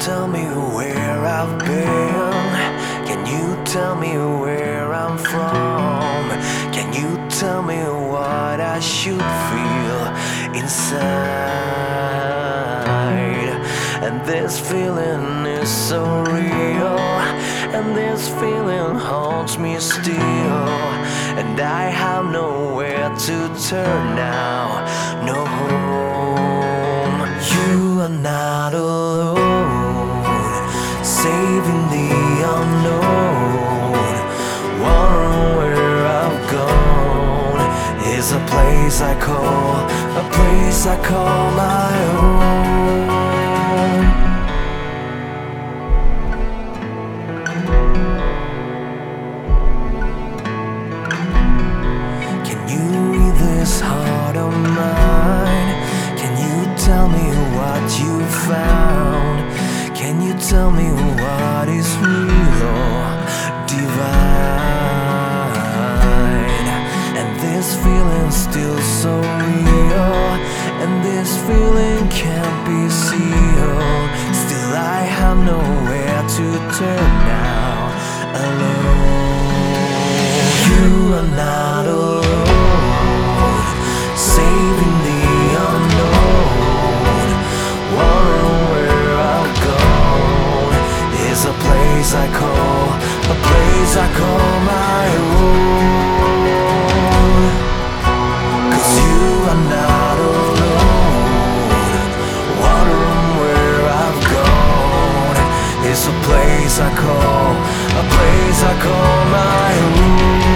tell me where I've been? Can you tell me where I'm from? Can you tell me what I should feel inside? And this feeling is so real, and this feeling haunts me still, and I have nowhere to turn now, no home. You are not alone, saving the unknown. Wondering where I've gone is a place I call my own. Can you read this heart of mine? Can you tell me what you found? Can you tell me what is real or divine? And this feeling's still so real, and this feeling can't be sealed. Still I have nowhere to turn now, alone. You are not alone, saving the unknown. Wondering where I've gone is a place I call my own. 'Cause you are not alone. Wondering where I've gone is a place I call my own.